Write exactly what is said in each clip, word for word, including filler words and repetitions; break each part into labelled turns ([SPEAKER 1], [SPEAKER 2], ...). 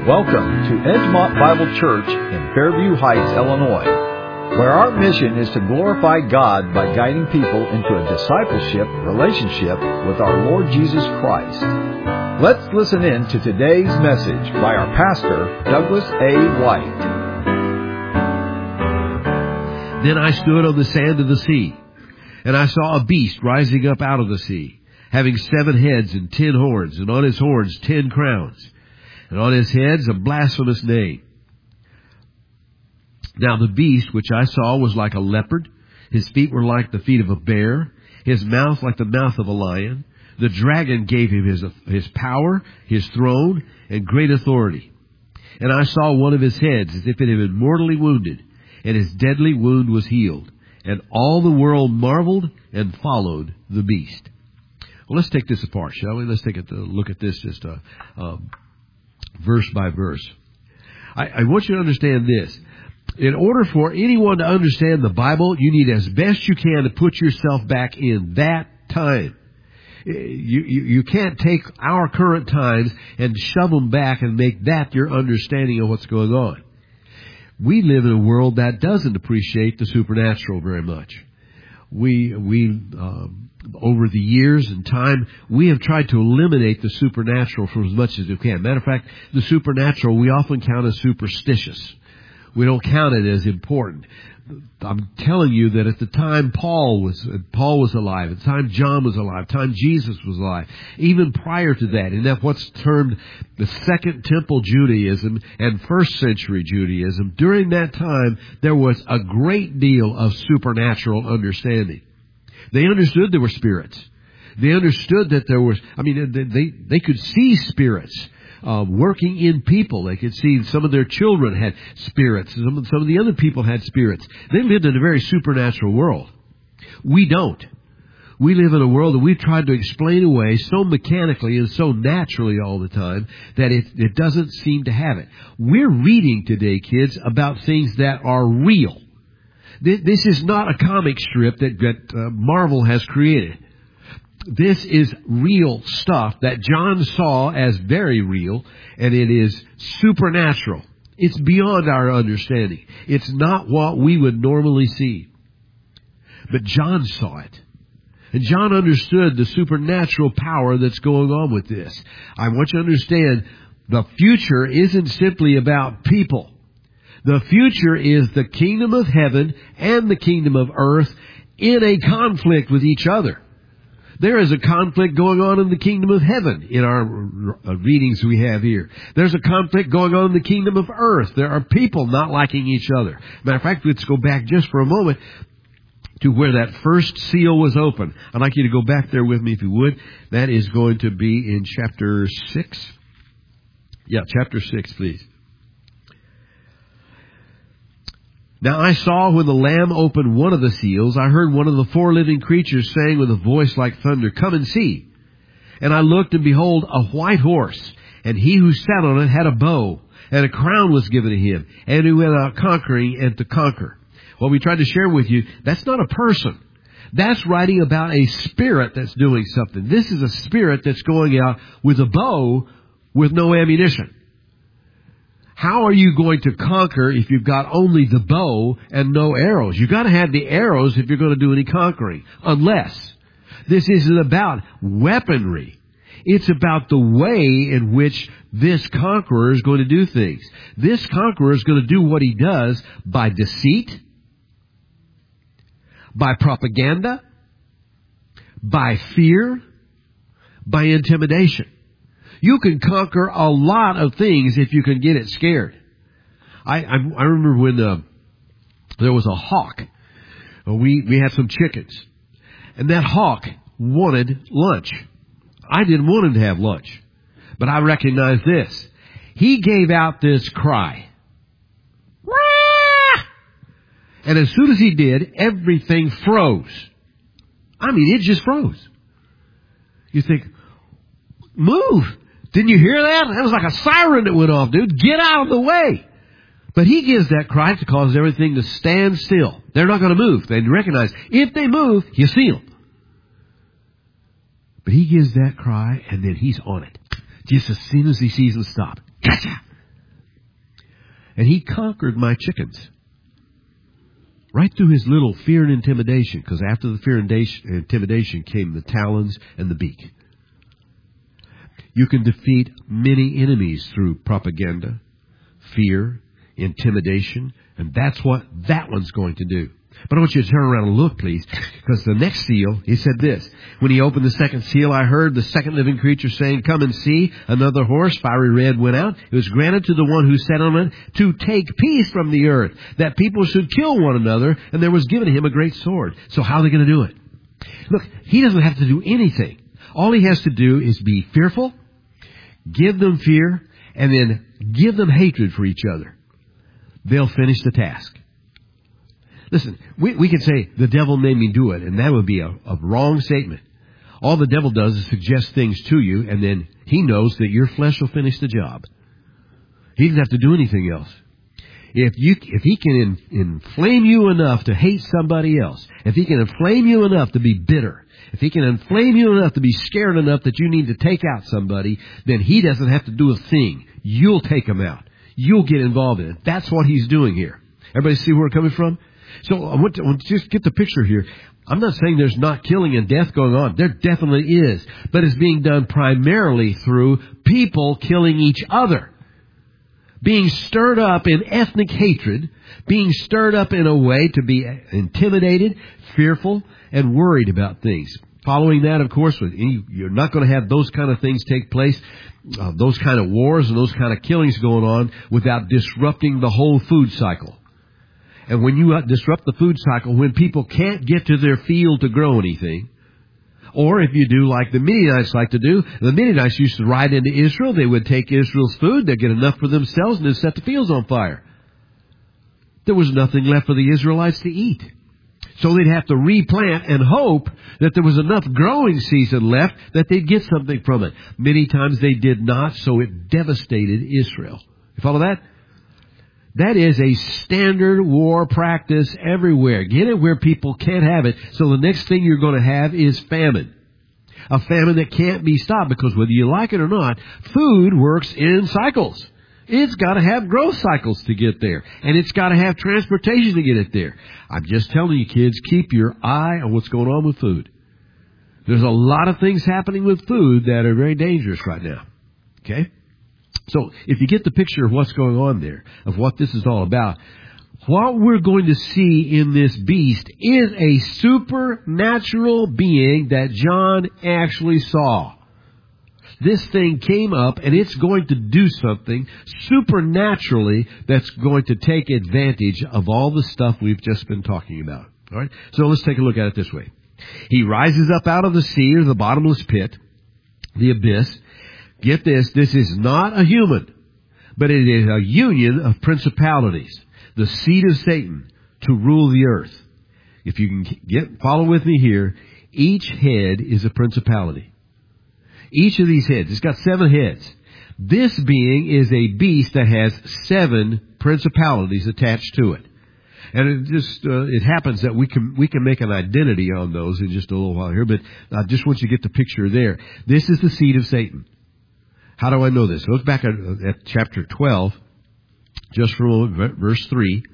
[SPEAKER 1] Welcome to Edgemont Bible Church in Fairview Heights, Illinois, where our mission is to glorify God by guiding people into a discipleship relationship with our Lord Jesus Christ. Let's listen in to today's message by our pastor, Douglas A. White.
[SPEAKER 2] Then I stood on the sand of the sea, and I saw a beast rising up out of the sea, having seven heads and ten horns, and on his horns ten crowns, and on his heads a blasphemous name. Now the beast which I saw was like a leopard, his feet were like the feet of a bear, his mouth like the mouth of a lion. The dragon gave him his, his power, his throne, and great authority. And I saw one of his heads as if it had been mortally wounded, and his deadly wound was healed. And all the world marveled and followed the beast. Well, let's take this apart, shall we? Let's take a look at this just uh, um, verse by verse. I, I want you to understand this. In order for anyone to understand the Bible, you need as best you can to put yourself back in that time. You, you, you can't take our current times and shove them back and make that your understanding of what's going on. We live in a world that doesn't appreciate the supernatural very much. We, we, um, over the years and time, we have tried to eliminate the supernatural for as much as we can. Matter of fact, the supernatural we often count as superstitious. We don't count it as important. I'm telling you that at the time Paul was Paul was alive, at the time John was alive, at the time Jesus was alive, even prior to that, in that what's termed the Second Temple Judaism and First Century Judaism, during that time there was a great deal of supernatural understanding. They understood there were spirits. They understood that there was, I mean, they they, they could see spirits. Uh, working in people. They could see some of their children had spirits. Some of, some of the other people had spirits. They lived in a very supernatural world. We don't. We live in a world that we've tried to explain away so mechanically and so naturally all the time that it, it doesn't seem to have it. We're reading today, kids, about things that are real. This is not a comic strip that, that uh, Marvel has created. This is real stuff that John saw as very real, and it is supernatural. It's beyond our understanding. It's not what we would normally see. But John saw it. And John understood the supernatural power that's going on with this. I want you to understand, the future isn't simply about people. The future is the kingdom of heaven and the kingdom of earth in a conflict with each other. There is a conflict going on in the kingdom of heaven in our readings we have here. There's a conflict going on in the kingdom of earth. There are people not liking each other. Matter of fact, let's go back just for a moment to where that first seal was open. I'd like you to go back there with me if you would. That is going to be in chapter six. Yeah, chapter six, please. Now I saw when the Lamb opened one of the seals, I heard one of the four living creatures saying with a voice like thunder, "Come and see." And I looked, and behold, a white horse, and he who sat on it had a bow, and a crown was given to him, and he went out conquering and to conquer. Well, we tried to share with you, that's not a person. That's writing about a spirit that's doing something. This is a spirit that's going out with a bow with no ammunition. How are you going to conquer if you've got only the bow and no arrows? You've got to have the arrows if you're going to do any conquering. Unless this isn't about weaponry. It's about the way in which this conqueror is going to do things. This conqueror is going to do what he does by deceit, by propaganda, by fear, by intimidation. You can conquer a lot of things if you can get it scared. I I, I remember when uh, there was a hawk. Uh, we we had some chickens, and that hawk wanted lunch. I didn't want him to have lunch, but I recognized this. He gave out this cry, "Wah!" And as soon as he did, everything froze. I mean, it just froze. You think, move. Didn't you hear that? That was like a siren that went off, dude. Get out of the way. But he gives that cry to cause everything to stand still. They're not going to move. They recognize if they move, you see them. But he gives that cry, and then he's on it. Just as soon as he sees them stop. Gotcha! And he conquered my chickens. Right through his little fear and intimidation, because after the fear and intimidation came the talons and the beak. You can defeat many enemies through propaganda, fear, intimidation, and that's what that one's going to do. But I want you to turn around and look, please, because the next seal, he said this. When he opened the second seal, I heard the second living creature saying, "Come and see." Another horse, fiery red, went out. It was granted to the one who sat on it to take peace from the earth, that people should kill one another, and there was given him a great sword. So how are they going to do it? Look, he doesn't have to do anything. All he has to do is be fearful, give them fear, and then give them hatred for each other. They'll finish the task. Listen, we, we can say, the devil made me do it, and that would be a, a wrong statement. All the devil does is suggest things to you, and then he knows that your flesh will finish the job. He doesn't have to do anything else. If you, if he can in, inflame you enough to hate somebody else, if he can inflame you enough to be bitter, if he can inflame you enough to be scared enough that you need to take out somebody, then he doesn't have to do a thing. You'll take him out. You'll get involved in it. That's what he's doing here. Everybody see where we're coming from? So I want to, I want to just get the picture here. I'm not saying there's not killing and death going on. There definitely is. But it's being done primarily through people killing each other. Being stirred up in ethnic hatred. Being stirred up in a way to be intimidated, fearful, and worried about things. Following that, of course, you're not going to have those kind of things take place, uh, those kind of wars and those kind of killings going on without disrupting the whole food cycle. And when you disrupt the food cycle, when people can't get to their field to grow anything, or if you do like the Midianites like to do, the Midianites used to ride into Israel, they would take Israel's food, they'd get enough for themselves, and they'd set the fields on fire. There was nothing left for the Israelites to eat. So they'd have to replant and hope that there was enough growing season left that they'd get something from it. Many times they did not, so it devastated Israel. You follow that? That is a standard war practice everywhere. Get it where people can't have it. So the next thing you're going to have is famine. A famine that can't be stopped because whether you like it or not, food works in cycles. It's got to have growth cycles to get there. And it's got to have transportation to get it there. I'm just telling you, kids, keep your eye on what's going on with food. There's a lot of things happening with food that are very dangerous right now. Okay? So if you get the picture of what's going on there, of what this is all about, what we're going to see in this beast is a supernatural being that John actually saw. This thing came up and it's going to do something supernaturally that's going to take advantage of all the stuff we've just been talking about. All right? So let's take a look at it this way. He rises up out of the sea or the bottomless pit, the abyss. Get this, this is not a human, but it is a union of principalities, the seed of Satan to rule the earth. If you can get follow with me here, each head is a principality. Each of these heads, it's got seven heads. This being is a beast that has seven principalities attached to it. And it just, uh, it happens that we can, we can make an identity on those in just a little while here, but I just want you to get the picture there. This is the seed of Satan. How do I know this? Look back at, at chapter twelve, just for a moment, verse three.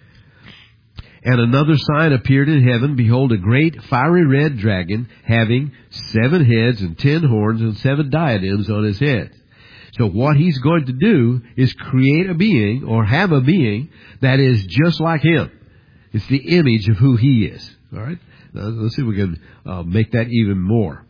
[SPEAKER 2] And another sign appeared in heaven. Behold, a great fiery red dragon, having seven heads and ten horns and seven diadems on his head. So what he's going to do is create a being, or have a being, that is just like him. It's the image of who he is. All right? Now, let's see if we can uh, make that even more.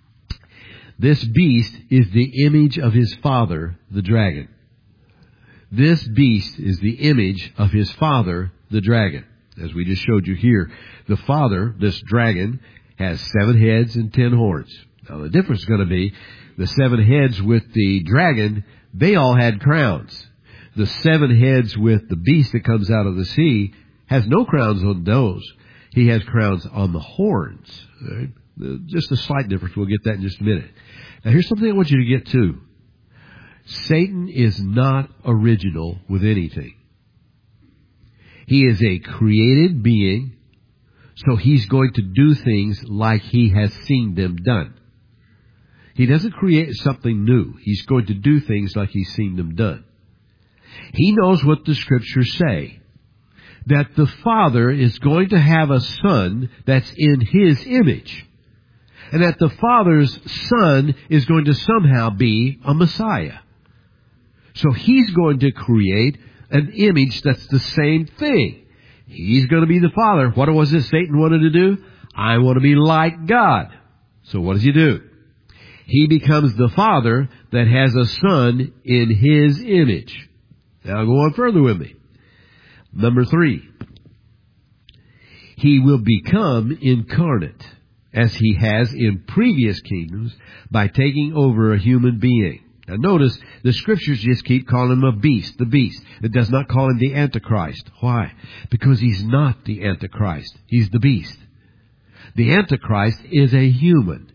[SPEAKER 2] This beast is the image of his father, the dragon. This beast is the image of his father, the dragon. As we just showed you here, the father, this dragon, has seven heads and ten horns. Now the difference is going to be the seven heads with the dragon, they all had crowns. The seven heads with the beast that comes out of the sea has no crowns on those. He has crowns on the horns. Right? Just a slight difference. We'll get that in just a minute. Now here's something I want you to get to. Satan is not original with anything. He is a created being, so he's going to do things like he has seen them done. He doesn't create something new. He's going to do things like he's seen them done. He knows what the Scriptures say. That the Father is going to have a Son that's in His image. And that the Father's Son is going to somehow be a Messiah. So He's going to create an image that's the same thing. He's going to be the Father. What was it Satan wanted to do? I want to be like God. So what does he do? He becomes the Father that has a Son in His image. Now go on further with me. Number three. He will become incarnate, as He has in previous kingdoms, by taking over a human being. Now notice, the Scriptures just keep calling Him a beast, the beast. It does not call Him the Antichrist. Why? Because He's not the Antichrist. He's the beast. The Antichrist is a human.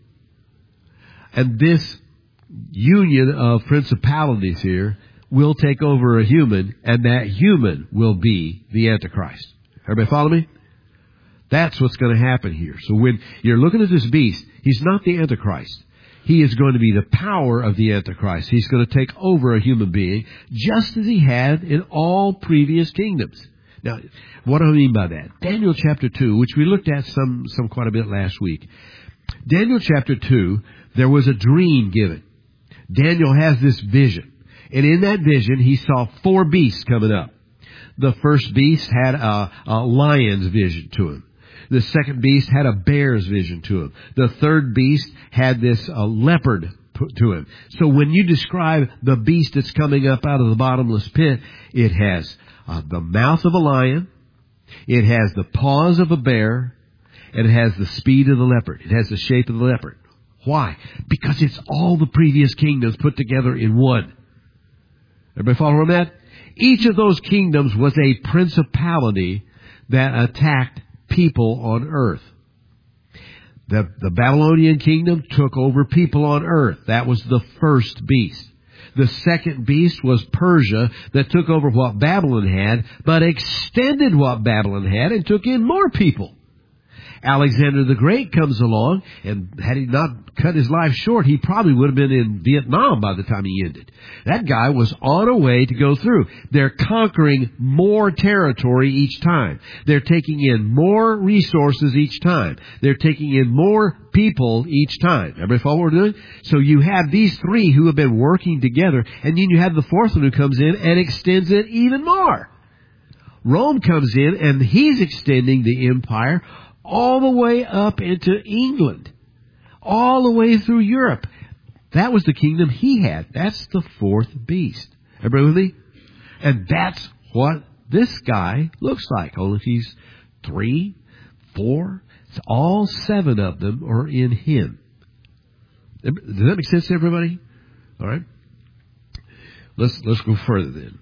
[SPEAKER 2] And this union of principalities here will take over a human, and that human will be the Antichrist. Everybody follow me? That's what's going to happen here. So when you're looking at this beast, he's not the Antichrist. He is going to be the power of the Antichrist. He's going to take over a human being, just as he had in all previous kingdoms. Now, what do I mean by that? Daniel chapter two, which we looked at some, some quite a bit last week. Daniel chapter two, there was a dream given. Daniel has this vision. And in that vision, he saw four beasts coming up. The first beast had a, a lion's vision to him. The second beast had a bear's vision to him. The third beast had this uh, leopard to him. So when you describe the beast that's coming up out of the bottomless pit, it has uh, the mouth of a lion, it has the paws of a bear, and it has the speed of the leopard. It has the shape of the leopard. Why? Because it's all the previous kingdoms put together in one. Everybody follow on that? Each of those kingdoms was a principality that attacked people on earth. The, the Babylonian kingdom took over people on earth. That was the first beast. The second beast was Persia, that took over what Babylon had, but extended what Babylon had and took in more people. Alexander the Great comes along, and had he not cut his life short, he probably would have been in Vietnam by the time he ended. That guy was on a way to go through. They're conquering more territory each time. They're taking in more resources each time. They're taking in more people each time. Everybody follow what we're doing? So you have these three who have been working together, and then you have the fourth one who comes in and extends it even more. Rome comes in, and he's extending the empire all the way up into England, all the way through Europe. That was the kingdom he had. That's the fourth beast. Everybody with me? And that's what this guy looks like. Only he's three, four, it's all seven of them are in him. Does that make sense to everybody? All right. Let's, let's go further then.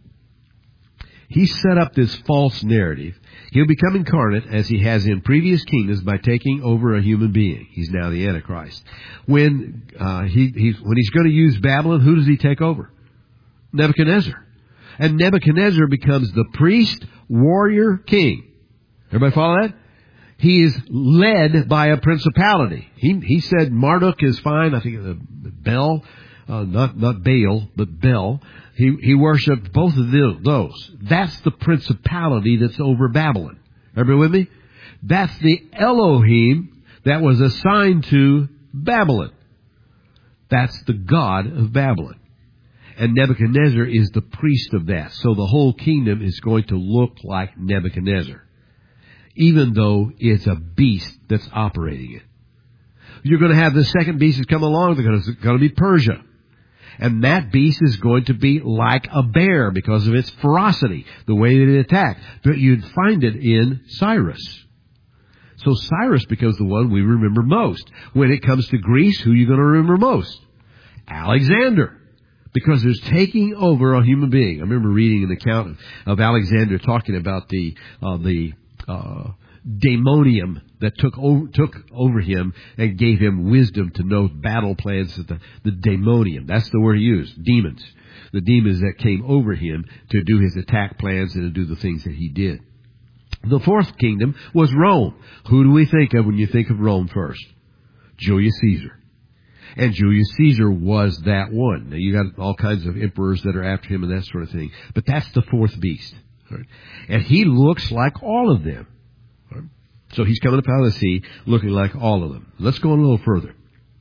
[SPEAKER 2] He set up this false narrative. He'll become incarnate as he has in previous kingdoms by taking over a human being. He's now the Antichrist. When uh, he he's, when he's going to use Babylon, who does he take over? Nebuchadnezzar. And Nebuchadnezzar becomes the priest, warrior, king. Everybody follow that? He is led by a principality. He he said Marduk is fine. I think uh, Bel, uh, not not Baal, but Bel. He, he worshipped both of those. That's the principality that's over Babylon. Everybody with me? That's the Elohim that was assigned to Babylon. That's the God of Babylon. And Nebuchadnezzar is the priest of that. So the whole kingdom is going to look like Nebuchadnezzar, even though it's a beast that's operating it. You're going to have the second beast that's come along. They're going to, going to be Persia. And that beast is going to be like a bear because of its ferocity, the way that it attacked. But you'd find it in Cyrus. So Cyrus becomes the one we remember most. When it comes to Greece, who are you going to remember most? Alexander. Because there's taking over a human being. I remember reading an account of, of Alexander talking about the uh, the uh, daemonium that took over, took over him and gave him wisdom to know battle plans. The, the daemonium, that's the word he used, demons. The demons that came over him to do his attack plans and to do the things that he did. The fourth kingdom was Rome. Who do we think of when you think of Rome first? Julius Caesar. And Julius Caesar was that one. Now, you got all kinds of emperors that are after him and that sort of thing. But that's the fourth beast. Right? And he looks like all of them. Right? So he's coming up out of the sea looking like all of them. Let's go a little further.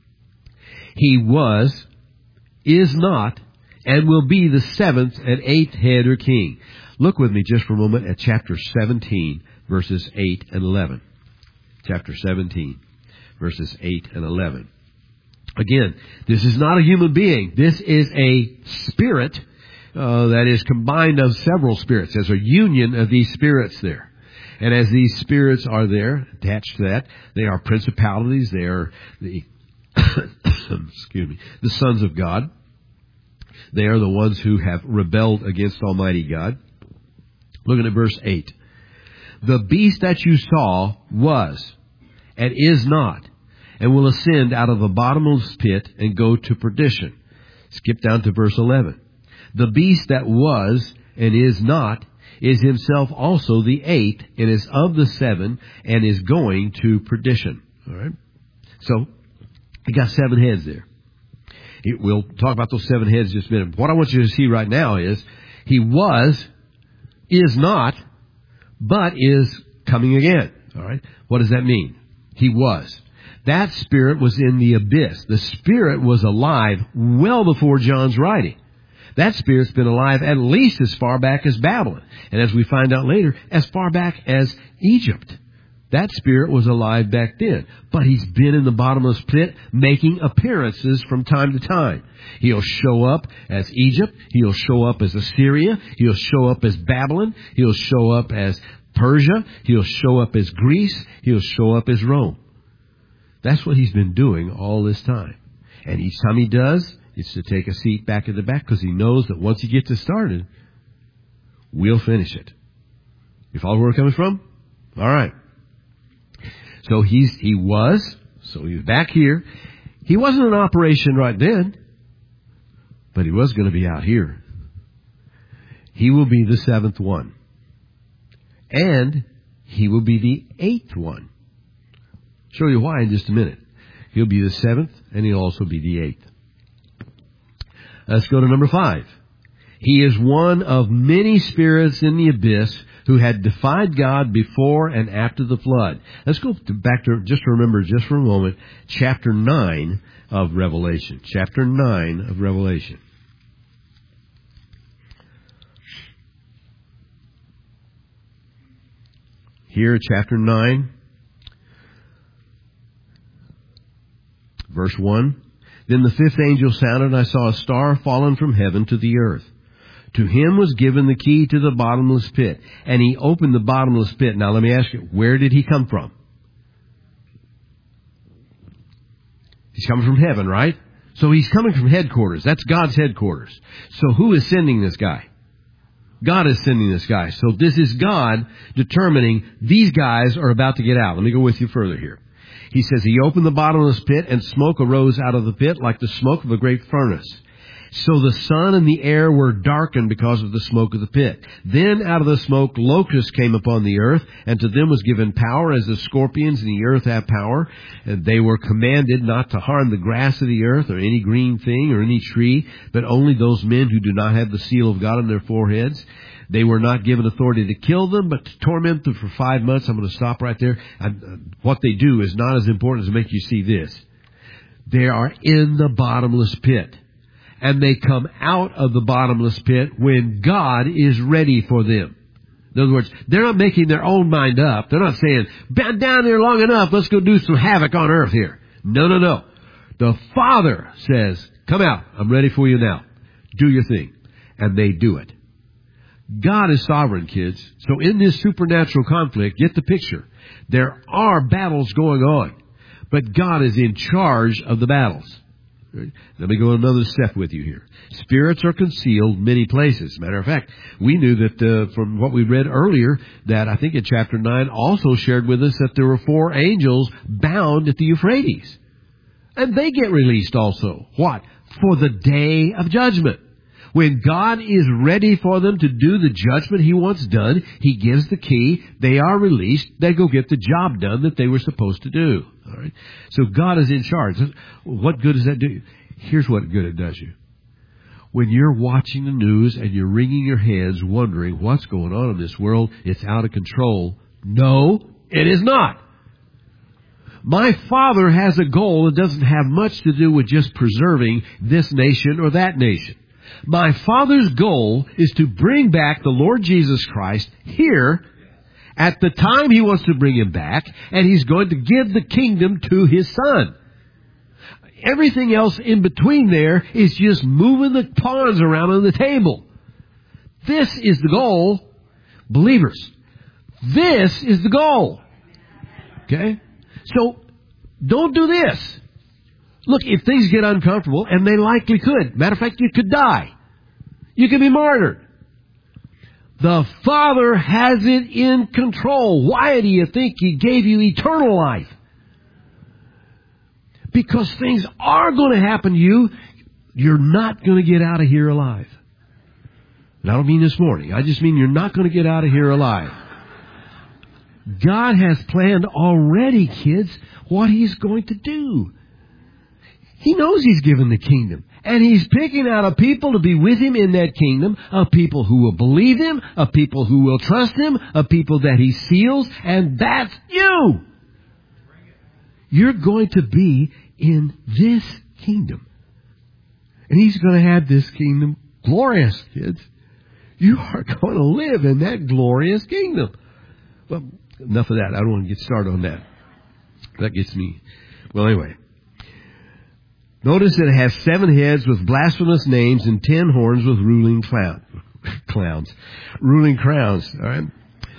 [SPEAKER 2] He was, is not, and will be the seventh and eighth head or king. Look with me just for a moment at chapter seventeen, verses eight and eleven. Chapter seventeen, verses eight and eleven. Again, this is not a human being. This is a spirit uh, that is combined of several spirits. There's a union of these spirits there. And as these spirits are there, attached to that, they are principalities. They are the, excuse me, the sons of God. They are the ones who have rebelled against Almighty God. Look at verse eight. The beast that you saw was and is not, and will ascend out of the bottomless pit and go to perdition. Skip down to verse eleven. The beast that was and is not is himself also the eighth, and is of the seven, and is going to perdition. All right? So, you got seven heads there. It, we'll talk about those seven heads in just a minute. What I want you to see right now is, he was, is not, but is coming again. All right? What does that mean? He was. That spirit was in the abyss. The spirit was alive well before John's writing. That spirit's been alive at least as far back as Babylon. And as we find out later, as far back as Egypt. That spirit was alive back then. But he's been in the bottomless pit making appearances from time to time. He'll show up as Egypt. He'll show up as Assyria. He'll show up as Babylon. He'll show up as Persia. He'll show up as Greece. He'll show up as Rome. That's what he's been doing all this time. And each time he does, it's to take a seat back at the back, because he knows that once he gets it started, we'll finish it. You follow where we're coming from? All right. So he's he was, so he's back here. He wasn't in operation right then, but he was going to be out here. He will be the seventh one. And he will be the eighth one. Show you why in just a minute. He'll be the seventh, and he'll also be the eighth. Let's go to number five. He is one of many spirits in the abyss who had defied God before and after the flood. Let's go to back to, just to remember just for a moment, chapter nine of Revelation. Chapter nine of Revelation. Here, chapter nine, verse one. Then the fifth angel sounded, and I saw a star fallen from heaven to the earth. To him was given the key to the bottomless pit, and he opened the bottomless pit. Now let me ask you, where did he come from? He's coming from heaven, right? So he's coming from headquarters. That's God's headquarters. So who is sending this guy? God is sending this guy. So this is God determining these guys are about to get out. Let me go with you further here. He says, he opened the bottomless pit, and smoke arose out of the pit like the smoke of a great furnace. So the sun and the air were darkened because of the smoke of the pit. Then out of the smoke locusts came upon the earth, and to them was given power as the scorpions in the earth have power. And they were commanded not to harm the grass of the earth or any green thing or any tree, but only those men who do not have the seal of God on their foreheads. They were not given authority to kill them, but to torment them for five months. I'm going to stop right there. And what they do is not as important as to make you see this. They are in the bottomless pit. And they come out of the bottomless pit when God is ready for them. In other words, they're not making their own mind up. They're not saying, been down there long enough, let's go do some havoc on earth here. No, no, no. The Father says, come out, I'm ready for you now. Do your thing. And they do it. God is sovereign, kids. So in this supernatural conflict, get the picture. There are battles going on, but God is in charge of the battles. Right? Let me go another step with you here. Spirits are concealed many places. Matter of fact, we knew that uh, from what we read earlier, that I think in chapter nine also shared with us that there were four angels bound at the Euphrates. And they get released also. What? For the day of judgment. When God is ready for them to do the judgment He wants done, He gives the key, they are released, they go get the job done that they were supposed to do. All right? So God is in charge. What good does that do you? Here's what good it does you. When you're watching the news and you're wringing your hands wondering what's going on in this world, it's out of control. No, it is not. My Father has a goal that doesn't have much to do with just preserving this nation or that nation. My Father's goal is to bring back the Lord Jesus Christ here at the time He wants to bring Him back, and He's going to give the kingdom to His Son. Everything else in between there is just moving the pawns around on the table. This is the goal, believers. This is the goal. Okay? So, don't do this. Look, if things get uncomfortable, and they likely could. Matter of fact, you could die. You could be martyred. The Father has it in control. Why do you think He gave you eternal life? Because things are going to happen to you. You're not going to get out of here alive. And I don't mean this morning. I just mean you're not going to get out of here alive. God has planned already, kids, what He's going to do. He knows He's given the kingdom. And He's picking out a people to be with Him in that kingdom, a people who will believe Him, a people who will trust Him, a people that He seals, and that's you. You're going to be in this kingdom. And He's going to have this kingdom glorious, kids. You are going to live in that glorious kingdom. Well, enough of that. I don't want to get started on that. That gets me. Well, anyway. Notice that it has seven heads with blasphemous names and ten horns with ruling clown, clowns. Ruling crowns. All right.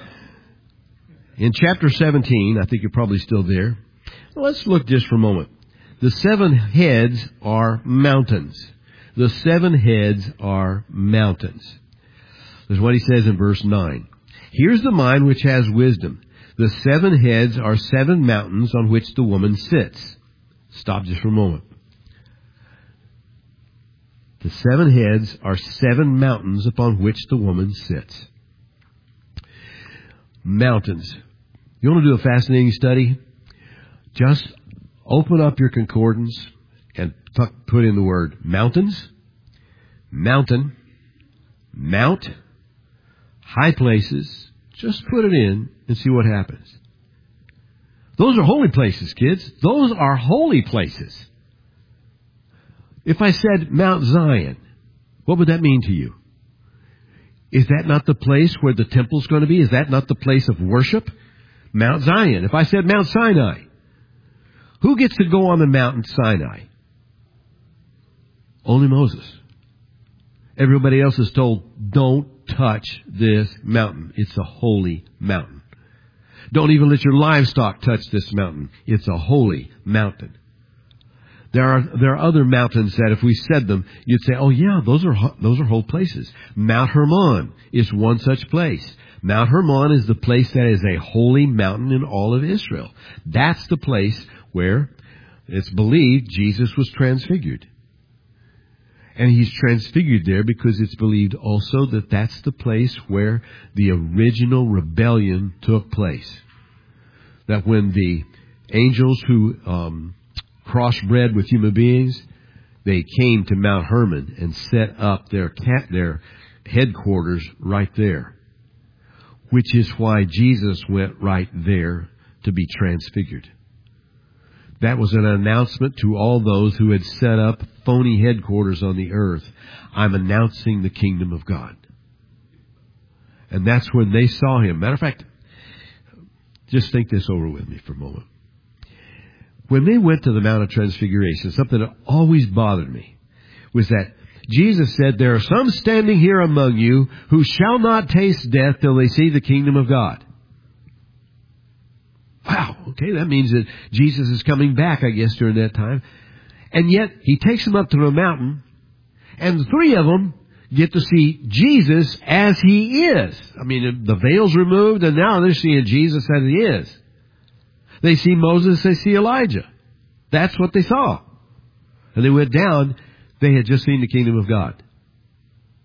[SPEAKER 2] In chapter seventeen, I think you're probably still there. Let's look just for a moment. The seven heads are mountains. The seven heads are mountains. There's what he says in verse nine. Here's the mind which has wisdom. The seven heads are seven mountains on which the woman sits. Stop just for a moment. The seven heads are seven mountains upon which the woman sits. Mountains. You want to do a fascinating study? Just open up your concordance and put in the word mountains, mountain, mount, high places. Just put it in and see what happens. Those are holy places, kids. Those are holy places. If I said Mount Zion, what would that mean to you? Is that not the place where the temple's going to be? Is that not the place of worship? Mount Zion. If I said Mount Sinai, who gets to go on the Mount Sinai? Only Moses. Everybody else is told, don't touch this mountain. It's a holy mountain. Don't even let your livestock touch this mountain. It's a holy mountain. There are there are other mountains that if we said them, you'd say, oh yeah, those are those are whole places. Mount Hermon is one such place. Mount Hermon is the place that is a holy mountain in all of Israel. That's the place where it's believed Jesus was transfigured. And He's transfigured there because it's believed also that that's the place where the original rebellion took place. That when the angels who um, crossbred with human beings, they came to Mount Hermon and set up their cat, their headquarters right there. Which is why Jesus went right there to be transfigured. That was an announcement to all those who had set up phony headquarters on the earth. I'm announcing the kingdom of God. And that's when they saw Him. Matter of fact, just think this over with me for a moment. When they went to the Mount of Transfiguration, something that always bothered me was that Jesus said, there are some standing here among you who shall not taste death till they see the kingdom of God. Wow, okay, that means that Jesus is coming back, I guess, during that time. And yet, He takes them up to the mountain, and the three of them get to see Jesus as He is. I mean, the veil's removed, and now they're seeing Jesus as He is. They see Moses, they see Elijah. That's what they saw. And they went down, they had just seen the kingdom of God.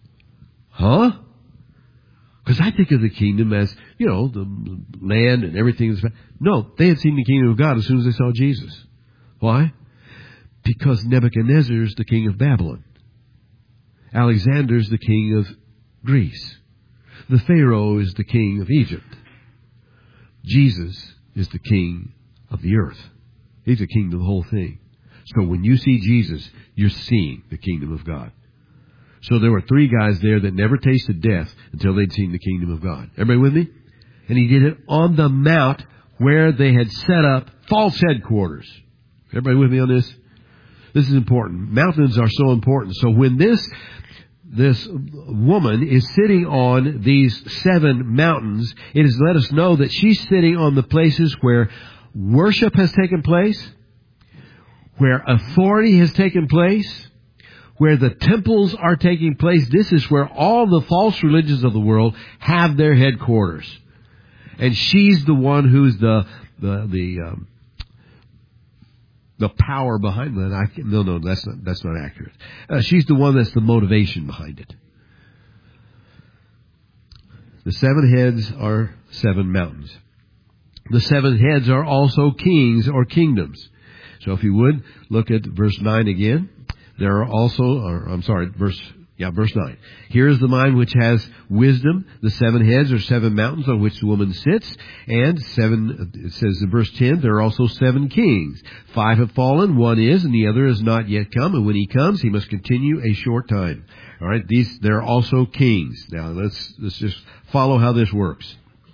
[SPEAKER 2] Huh? Because I think of the kingdom as, you know, the land and everything. No, they had seen the kingdom of God as soon as they saw Jesus. Why? Because Nebuchadnezzar's the king of Babylon. Alexander's the king of Greece. The Pharaoh is the king of Egypt. Jesus is the king of the earth. He's the king of the whole thing. So when you see Jesus, you're seeing the kingdom of God. So there were three guys there that never tasted death until they'd seen the kingdom of God. Everybody with me? And he did it on the mount where they had set up false headquarters. Everybody with me on this? This is important. Mountains are so important. So when this this woman is sitting on these seven mountains, it has let us know that she's sitting on the places where worship has taken place, where authority has taken place, where the temples are taking place. This is where all the false religions of the world have their headquarters. And she's the one who's the the the um, the power behind that. I can, no, no, that's not that's not accurate. Uh, she's the one that's the motivation behind it. The seven heads are seven mountains. The seven heads are also kings or kingdoms. So if you would, look at verse nine again. There are also, or I'm sorry, verse, yeah, verse nine. Here is the mind which has wisdom. The seven heads are seven mountains on which the woman sits. And seven, it says in verse ten, there are also seven kings. Five have fallen, one is, and the other has not yet come. And when he comes, he must continue a short time. All right, these, there are also kings. Now let's, let's just follow how this works.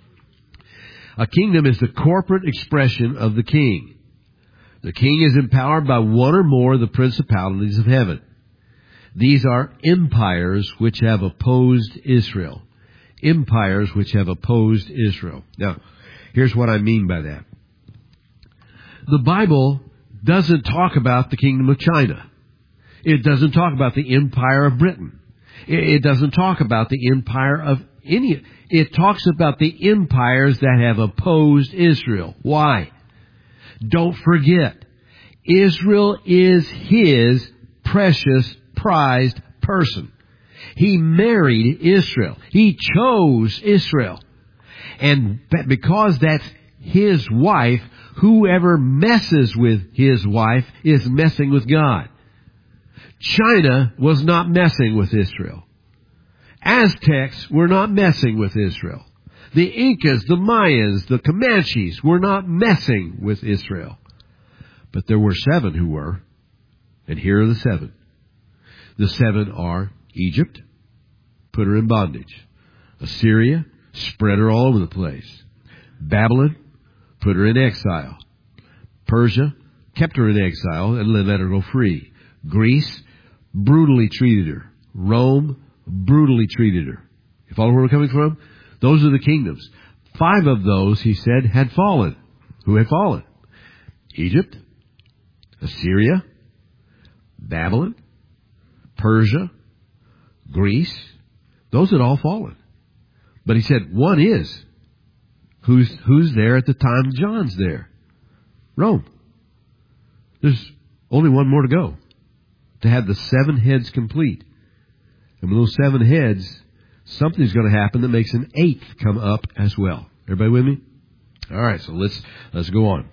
[SPEAKER 2] A kingdom is the corporate expression of the king. The king is empowered by one or more of the principalities of heaven. These are empires which have opposed Israel. Empires which have opposed Israel. Now, here's what I mean by that. The Bible doesn't talk about the kingdom of China. It doesn't talk about the empire of Britain. It doesn't talk about the empire of any. It talks about the empires that have opposed Israel. Why? Don't forget, Israel is his precious, prized person. He married Israel. He chose Israel. And because that's his wife, whoever messes with his wife is messing with God. China was not messing with Israel. Aztecs were not messing with Israel. The Incas, the Mayans, the Comanches were not messing with Israel. But there were seven who were. And here are the seven. The seven are Egypt, put her in bondage. Assyria, spread her all over the place. Babylon, put her in exile. Persia, kept her in exile and let her go free. Greece, brutally treated her. Rome, brutally treated her. You follow where we're coming from? Those are the kingdoms. Five of those, he said, had fallen. Who had fallen? Egypt, Assyria, Babylon, Persia, Greece. Those had all fallen. But he said, one is. Who's, who's there at the time John's there? Rome. There's only one more to go to have the seven heads complete. And with those seven heads, something's going to happen that makes an eighth come up as well. Everybody with me? All right, so let's let's go on.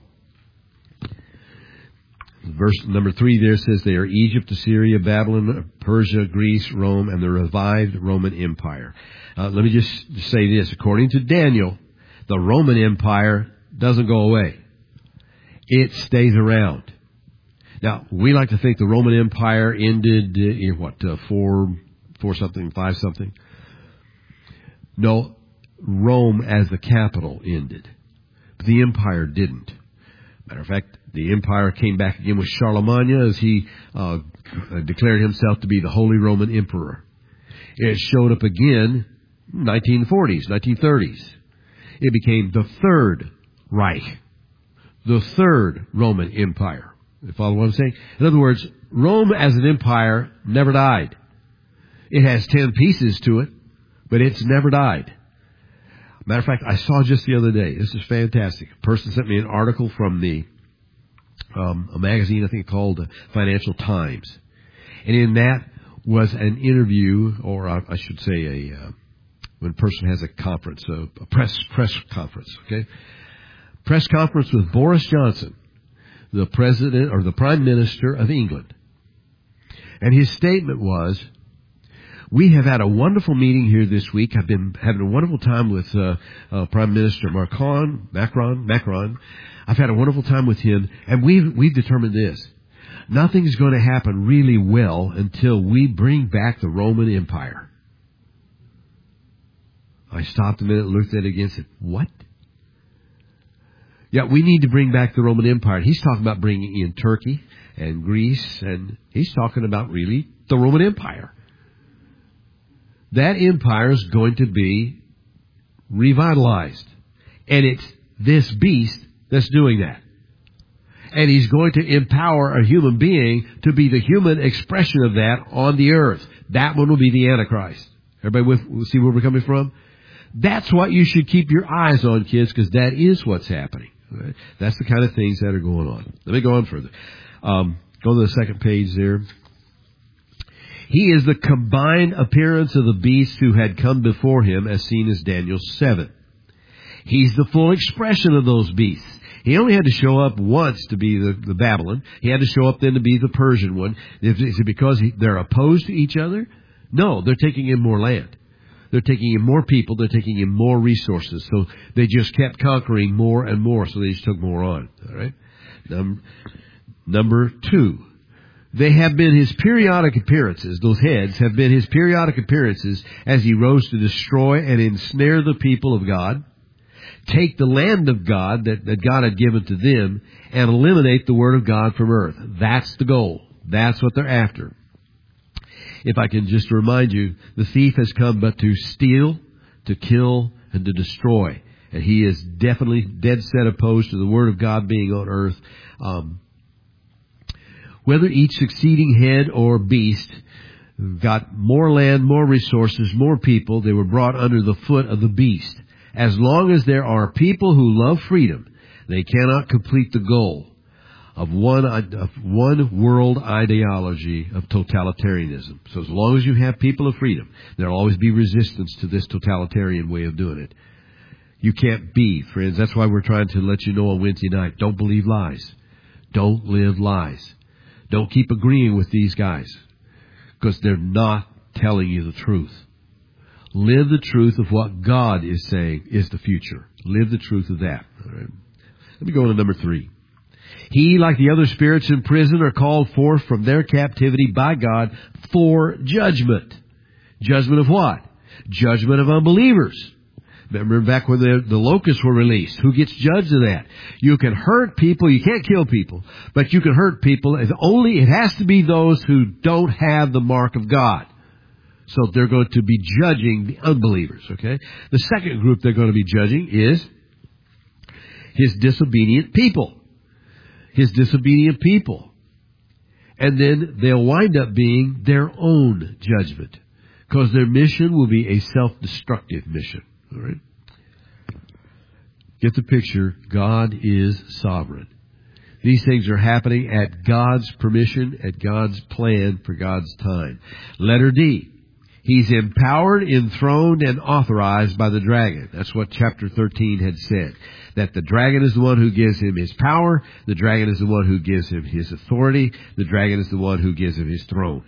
[SPEAKER 2] Verse number three there says they are Egypt, Assyria, Babylon, Persia, Greece, Rome, and the revived Roman Empire. Uh, let me just say this. According to Daniel, the Roman Empire doesn't go away. It stays around. Now, we like to think the Roman Empire ended in what, uh, four, four something, five something? No, Rome as the capital ended. But the empire didn't. Matter of fact, the empire came back again with Charlemagne as he uh, declared himself to be the Holy Roman Emperor. It showed up again in nineteen forties, nineteen thirties. It became the Third Reich, the Third Roman Empire. You follow what I'm saying? In other words, Rome as an empire never died. It has ten pieces to it, but it's never died. Matter of fact, I saw just the other day, this is fantastic. A person sent me an article from the um, a magazine, I think called Financial Times. And in that, was an interview, or I should say a, uh, when a person has a conference, a, a press, press conference, okay? Press conference with Boris Johnson, the President or the Prime Minister of England. And his statement was, we have had a wonderful meeting here this week. I've been having a wonderful time with uh, uh, Prime Minister Macron, Macron, Macron. I've had a wonderful time with him, and we've, we've determined this. Nothing's going to happen really well until we bring back the Roman Empire. I stopped a minute, looked at it again, and said, what? Yeah, we need to bring back the Roman Empire. He's talking about bringing in Turkey and Greece, and he's talking about really the Roman Empire. That empire is going to be revitalized. And it's this beast that's doing that. And he's going to empower a human being to be the human expression of that on the earth. That one will be the Antichrist. Everybody with, see where we're coming from? That's what you should keep your eyes on, kids, because that is what's happening. Right? That's the kind of things that are going on. Let me go on further. Um, go to the second page there. He is the combined appearance of the beast who had come before him, as seen as Daniel seven. He's the full expression of those beasts. He only had to show up once to be the, the Babylon. He had to show up then to be the Persian one. Is it because he, they're opposed to each other? No, they're taking in more land. They're taking in more people. They're taking in more resources. So they just kept conquering more and more. So they just took more on. All right. Number, number two. They have been his periodic appearances. Those heads have been his periodic appearances as he rose to destroy and ensnare the people of God, take the land of God that, that God had given to them, and eliminate the word of God from earth. That's the goal. That's what they're after. If I can just remind you, the thief has come but to steal, to kill, and to destroy. And he is definitely dead set opposed to the word of God being on earth. Um, Whether each succeeding head or beast got more land, more resources, more people, they were brought under the foot of the beast. As long as there are people who love freedom, they cannot complete the goal of one, of one world ideology of totalitarianism. So as long as you have people of freedom, there will always be resistance to this totalitarian way of doing it. You can't be, friends. That's why we're trying to let you know on Wednesday night, don't believe lies. Don't live lies. Don't keep agreeing with these guys, because they're not telling you the truth. Live the truth of what God is saying is the future. Live the truth of that. All right. Let me go on to number three. He, like the other spirits in prison, are called forth from their captivity by God for judgment. Judgment of what? Judgment of unbelievers. Remember back when the, the locusts were released. Who gets judged of that? You can hurt people. You can't kill people. But you can hurt people. It's only, it has to be those who don't have the mark of God. So they're going to be judging the unbelievers, okay? The second group they're going to be judging is his disobedient people. His disobedient people. And then they'll wind up being their own judgment. Because their mission will be a self-destructive mission. All right. Get the picture. God is sovereign. These things are happening at God's permission, at God's plan for God's time. Letter D. He's empowered, enthroned, and authorized by the dragon. That's what chapter thirteen had said. That the dragon is the one who gives him his power. The dragon is the one who gives him his authority. The dragon is the one who gives him his throne.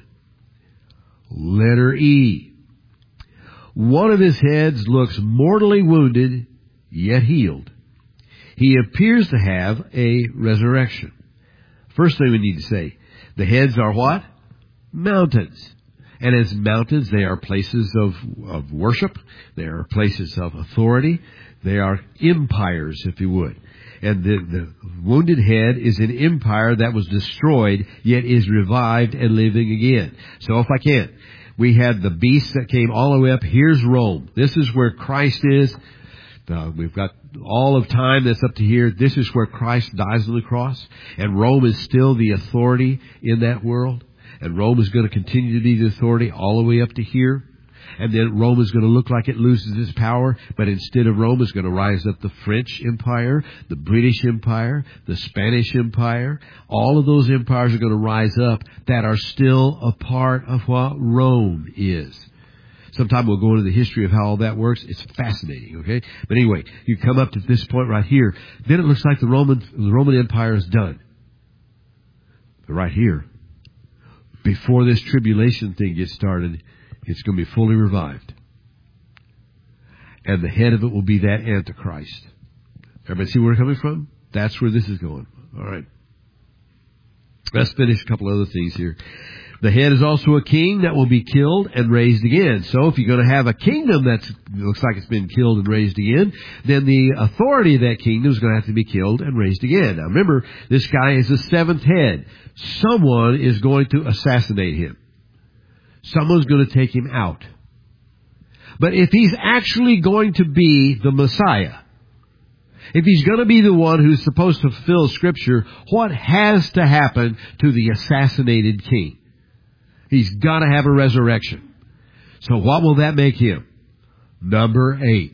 [SPEAKER 2] Letter E. One of his heads looks mortally wounded, yet healed. He appears to have a resurrection. First thing we need to say, the heads are what? Mountains. And as mountains, they are places of, of worship. They are places of authority. They are empires, if you would. And the, the wounded head is an empire that was destroyed, yet is revived and living again. So if I can, we had the beast that came all the way up. Here's Rome. This is where Christ is. Uh, we've got all of time that's up to here. This is where Christ dies on the cross. And Rome is still the authority in that world. And Rome is going to continue to be the authority all the way up to here. And then Rome is going to look like it loses its power, but instead of Rome is going to rise up the French Empire, the British Empire, the Spanish Empire. All of those empires are going to rise up that are still a part of what Rome is. Sometime we'll go into the history of how all that works. It's fascinating, okay? But anyway, you come up to this point right here. Then it looks like the Roman, the Roman Empire is done. But right here, before this tribulation thing gets started, it's going to be fully revived. And the head of it will be that Antichrist. Everybody see where we're coming from? That's where this is going. All right. Let's finish a couple other things here. The head is also a king that will be killed and raised again. So if you're going to have a kingdom that looks like it's been killed and raised again, then the authority of that kingdom is going to have to be killed and raised again. Now remember, this guy is the seventh head. Someone is going to assassinate him. Someone's going to take him out. But if he's actually going to be the Messiah, if he's going to be the one who's supposed to fulfill Scripture, what has to happen to the assassinated king? He's got to have a resurrection. So what will that make him? Number eight.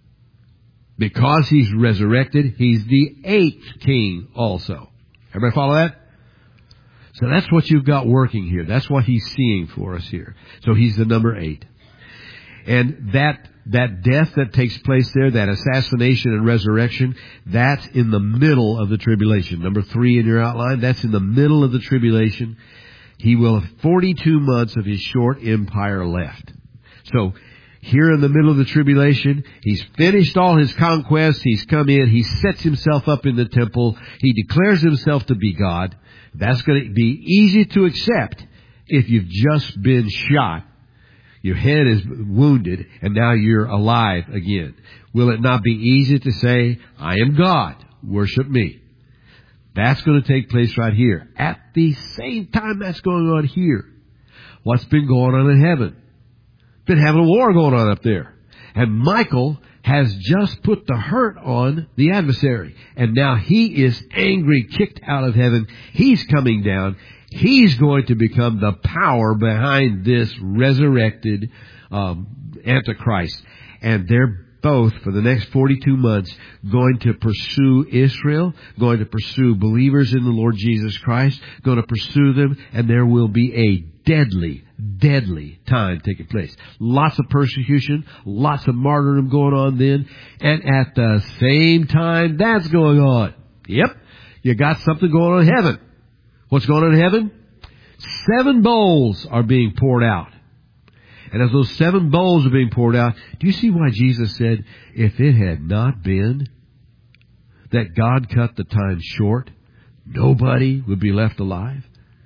[SPEAKER 2] Because he's resurrected, he's the eighth king also. Everybody follow that? So that's what you've got working here. That's what he's seeing for us here. So he's the number eight. And that that death that takes place there, that assassination and resurrection, that's in the middle of the tribulation. Number three in your outline, that's in the middle of the tribulation. He will have forty-two months of his short empire left. So here in the middle of the tribulation, he's finished all his conquests. He's come in. He sets himself up in the temple. He declares himself to be God. That's going to be easy to accept if you've just been shot. Your head is wounded, and now you're alive again. Will it not be easy to say, I am God, worship me? That's going to take place right here. At the same time that's going on here, what's been going on in heaven? Been having a war going on up there. And Michael has just put the hurt on the adversary. And now he is angry, kicked out of heaven. He's coming down. He's going to become the power behind this resurrected um, Antichrist. And they're both, for the next forty-two months, going to pursue Israel, going to pursue believers in the Lord Jesus Christ, going to pursue them, and there will be a deadly, deadly time taking place. Lots of persecution, lots of martyrdom going on then, and at the same time that's going on. Yep, you got something going on in heaven. What's going on in heaven? Seven bowls are being poured out. And as those seven bowls are being poured out, do you see why Jesus said, if it had not been that God cut the time short, nobody would be left alive?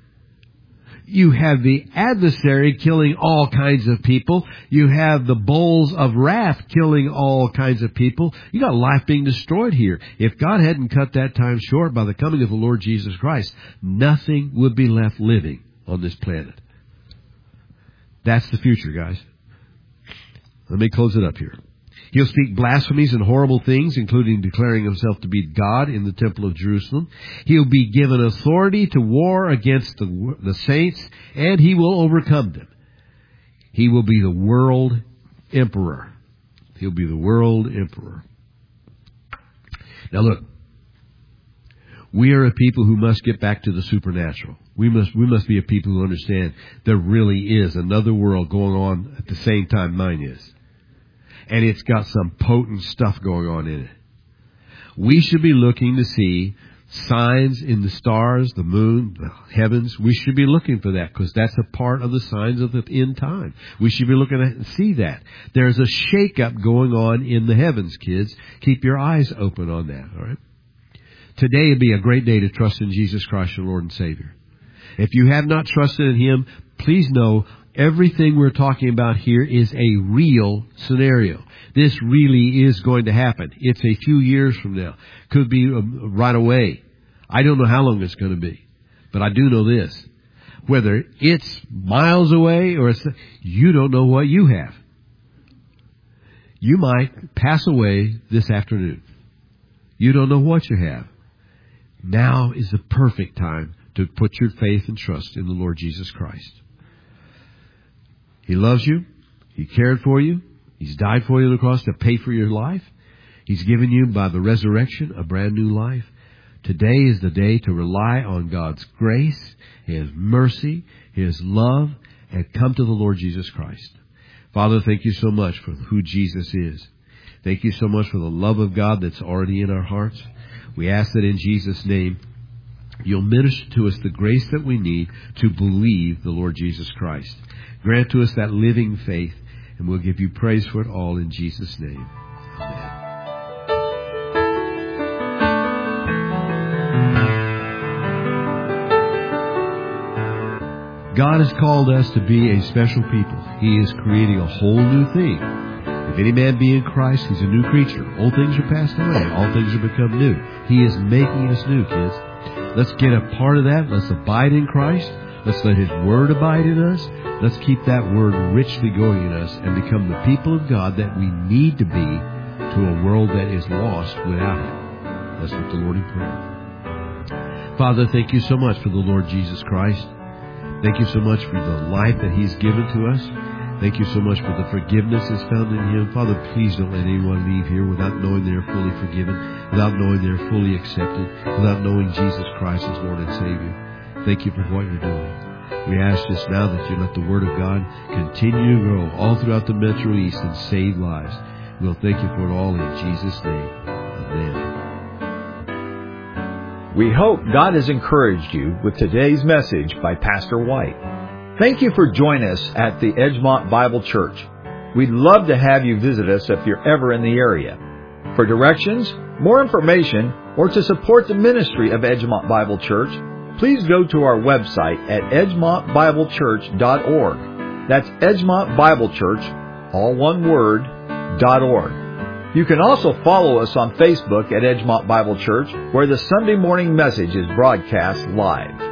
[SPEAKER 2] You have the adversary killing all kinds of people. You have the bowls of wrath killing all kinds of people. You got life being destroyed here. If God hadn't cut that time short by the coming of the Lord Jesus Christ, nothing would be left living on this planet. That's the future, guys. Let me close it up here. He'll speak blasphemies and horrible things, including declaring himself to be God in the temple of Jerusalem. He'll be given authority to war against the, the saints, and he will overcome them. He will be the world emperor. He'll be the world emperor. Now look, we are a people who must get back to the supernatural. We must, we must be a people who understand there really is another world going on at the same time mine is. And it's got some potent stuff going on in it. We should be looking to see signs in the stars, the moon, the heavens. We should be looking for that because that's a part of the signs of the end time. We should be looking at and see that. There's a shake-up going on in the heavens, kids. Keep your eyes open on that, all right? Today would be a great day to trust in Jesus Christ, your Lord and Savior. If you have not trusted in Him, please know everything we're talking about here is a real scenario. This really is going to happen. It's a few years from now. Could be right away. I don't know how long it's going to be. But I do know this. Whether it's miles away or it's, you don't know what you have. You might pass away this afternoon. You don't know what you have. Now is the perfect time to put your faith and trust in the Lord Jesus Christ. He loves you. He cared for you. He's died for you on the cross to pay for your life. He's given you, by the resurrection, a brand new life. Today is the day to rely on God's grace, His mercy, His love, and come to the Lord Jesus Christ. Father, thank you so much for who Jesus is. Thank you so much for the love of God that's already in our hearts. We ask that in Jesus' name, you'll minister to us the grace that we need to believe the Lord Jesus Christ. Grant to us that living faith, and we'll give you praise for it all in Jesus' name. Amen. God has called us to be a special people. He is creating a whole new thing. If any man be in Christ, he's a new creature. Old things are passed away. All things are become new. He is making us new, kids. Let's get a part of that. Let's abide in Christ. Let's let His Word abide in us. Let's keep that Word richly going in us and become the people of God that we need to be to a world that is lost without Him. Let's look to the Lord in prayer. Father, thank you so much for the Lord Jesus Christ. Thank you so much for the life that He's given to us. Thank you so much for the forgiveness that's found in Him. Father, please don't let anyone leave here without knowing they're fully forgiven, without knowing they're fully accepted, without knowing Jesus Christ as Lord and Savior. Thank you for what you're doing. We ask just now that you let the Word of God continue to grow all throughout the Metro East and save lives. We'll thank you for it all in Jesus' name. Amen.
[SPEAKER 1] We hope God has encouraged you with today's message by Pastor White. Thank you for joining us at the Edgemont Bible Church. We'd love to have you visit us if you're ever in the area. For directions, more information, or to support the ministry of Edgemont Bible Church, please go to our website at edgemont bible church dot org. That's Edgemont Bible Church, all one word, dot org. You can also follow us on Facebook at Edgemont Bible Church, where the Sunday morning message is broadcast live.